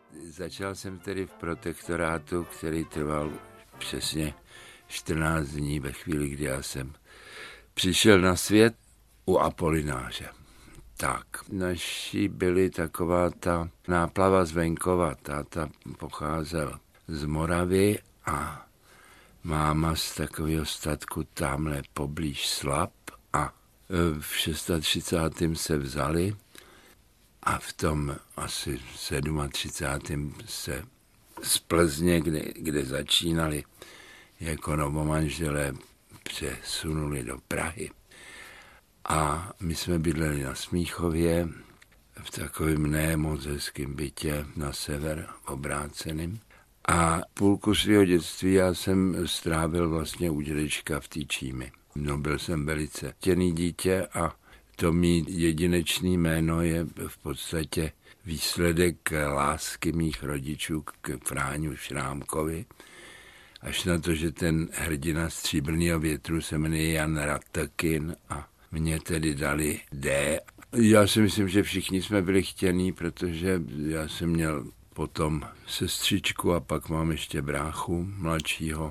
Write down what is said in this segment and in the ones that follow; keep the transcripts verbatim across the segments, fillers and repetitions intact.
Začal jsem tedy v protektorátu, který trval přesně čtrnáct dní ve chvíli, kdy já jsem přišel na svět u Apolináře. Tak, naši byli taková ta náplava z venkova, táta pocházel z Moravy a máma z takového statku tamhle poblíž Slap a v třicátém šestém se vzali a v tom asi třicátém sedmém se z Plzně, kde, kde začínali jako novomanželé, přesunuli do Prahy. A my jsme bydleli na Smíchově, v takovém ne moc hezkým bytě na sever obráceným. A půlku svého dětství já jsem strávil vlastně u dědečka v té Čími. No, byl jsem velice chtěný dítě a to mý jedinečný jméno je v podstatě výsledek lásky mých rodičů k Fráňu Šrámkovi. Až na to, že ten hrdina Stříbrného větru se jmenuje Jan Ratakin a mě tedy dali D. Já si myslím, že všichni jsme byli chtění, protože já jsem měl potom sestřičku a pak mám ještě bráchu mladšího.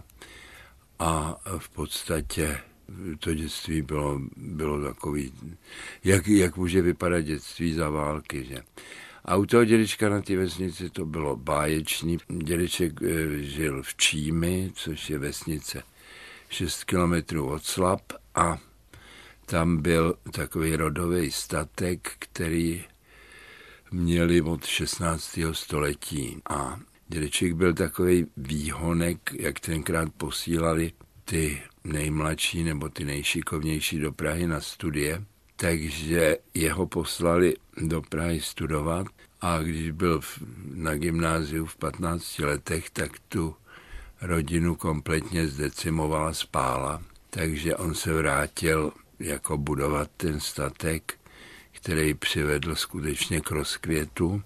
A v podstatě to dětství bylo, bylo takový, jak, jak může vypadat dětství za války, že? A u toho dědečka na té vesnici to bylo báječný. Dědeček žil v Čími, což je vesnice šest kilometrů od Slap a tam byl takový rodový statek, který měli od šestnáctého století. A dědeček byl takový výhonek, jak tenkrát posílali ty nejmladší nebo ty nejšikovnější do Prahy na studie. Takže jeho poslali do Prahy studovat a když byl na gymnáziu v patnácti letech, tak tu rodinu kompletně zdecimovala spála. Takže on se vrátil jako budovat ten statek, který přivedl skutečně k rozkvětu.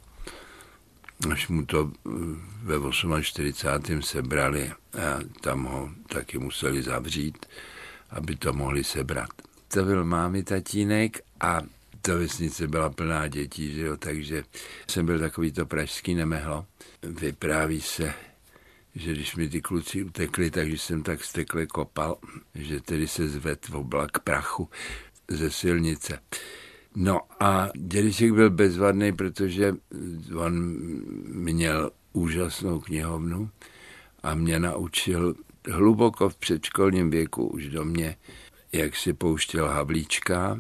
Až mu to ve čtyřicátém osmém sebrali a tam ho taky museli zavřít, aby to mohli sebrat. To byl mámy tatínek a ta vesnice byla plná dětí, že jo, takže jsem byl takový to pražský nemehlo. Vypráví se, že když mi ty kluci utekli, takže jsem tak stekle kopal, že tedy se zvedl v oblak prachu ze silnice. No a dědeček byl bezvadný, protože on měl úžasnou knihovnu a mě naučil hluboko v předškolním věku už do mě, jak si pouštěl Havlíčka,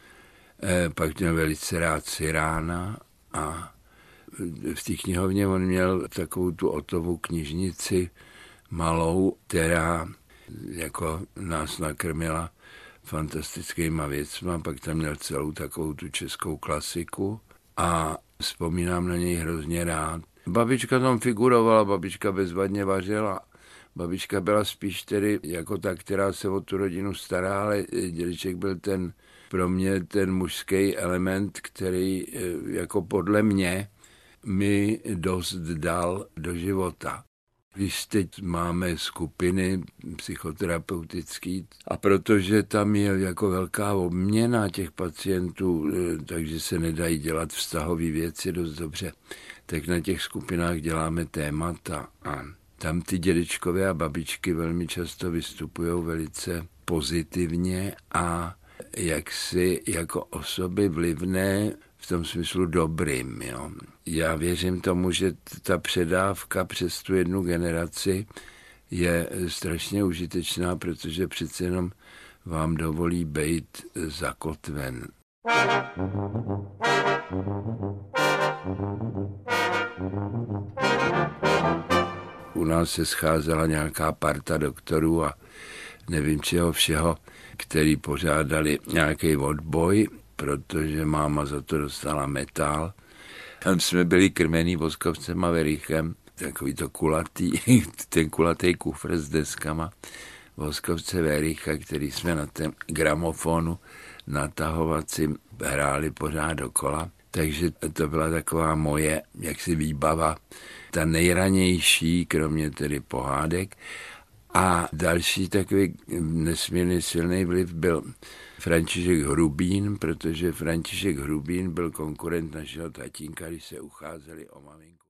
pak měl velice rád Sirána a v té knihovně on měl takovou tu Otovu knižnici malou, která jako nás nakrmila fantastickýma věcma, pak tam měl celou takovou tu českou klasiku a vzpomínám na něj hrozně rád. Babička tam figurovala, babička bezvadně vařila. Babička byla spíš tedy jako ta, která se o tu rodinu stará, ale dědeček byl ten, pro mě ten mužský element, který jako podle mě mi dost dal do života. Když teď máme skupiny psychoterapeutické a protože tam je jako velká obměna těch pacientů, takže se nedají dělat vztahové věci dost dobře, tak na těch skupinách děláme témata a tam ty dědečkové a babičky velmi často vystupují velice pozitivně a jaksi jako osoby vlivné v tom smyslu dobrým. Jo. Já věřím tomu, že ta předávka přes tu jednu generaci je strašně užitečná, protože přece jenom vám dovolí být zakotven. U nás se scházela nějaká parta doktorů a nevím čeho všeho, který pořádali nějaký odboj, protože máma za to dostala metal. Tam jsme byli krmený Voskovcem a Verichem, takový to kulatý, ten kulatý kufr s deskama Voskovce Vericha, který jsme na tom gramofonu natahovacím hráli pořád dokola. Takže to byla taková moje jaksi výbava, ta nejranější, kromě tedy pohádek. A další takový nesmírně silný vliv byl František Hrubín, protože František Hrubín byl konkurent našeho tatínka, když se ucházeli o maminku.